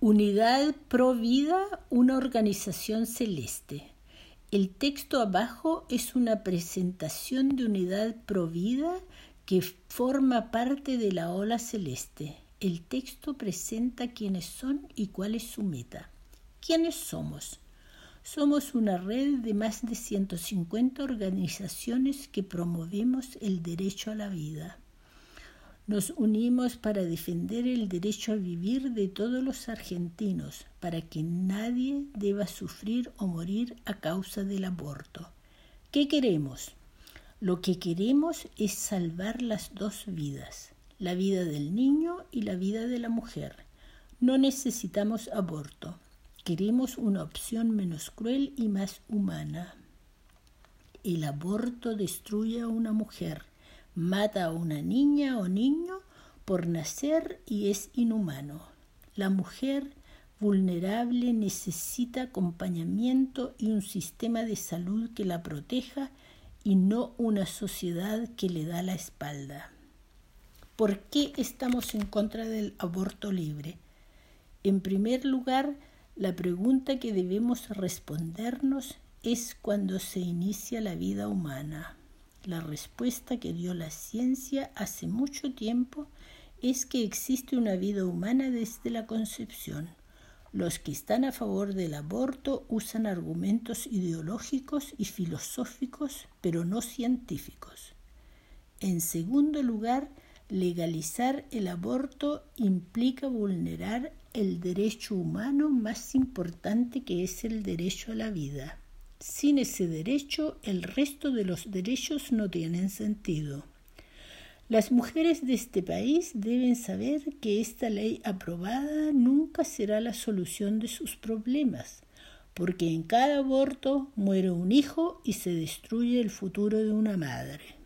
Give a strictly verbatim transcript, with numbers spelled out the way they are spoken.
Unidad Pro Vida, una organización celeste. El texto abajo es una presentación de Unidad Pro Vida que forma parte de la ola celeste. El texto presenta quiénes son y cuál es su meta. ¿Quiénes somos? Somos una red de más de ciento cincuenta organizaciones que promovemos el derecho a la vida. Nos unimos para defender el derecho a vivir de todos los argentinos, para que nadie deba sufrir o morir a causa del aborto. ¿Qué queremos? Lo que queremos es salvar las dos vidas, la vida del niño y la vida de la mujer. No necesitamos aborto. Queremos una opción menos cruel y más humana. El aborto destruye a una mujer, mata a una niña o niño por nacer y es inhumano. La mujer vulnerable necesita acompañamiento y un sistema de salud que la proteja y no una sociedad que le da la espalda. ¿Por qué estamos en contra del aborto libre? En primer lugar, la pregunta que debemos respondernos es cuándo se inicia la vida humana. La respuesta que dio la ciencia hace mucho tiempo es que existe una vida humana desde la concepción. Los que están a favor del aborto usan argumentos ideológicos y filosóficos, pero no científicos. En segundo lugar, legalizar el aborto implica vulnerar el derecho humano más importante, que es el derecho a la vida. Sin ese derecho, el resto de los derechos no tienen sentido. Las mujeres de este país deben saber que esta ley aprobada nunca será la solución de sus problemas, porque en cada aborto muere un hijo y se destruye el futuro de una madre.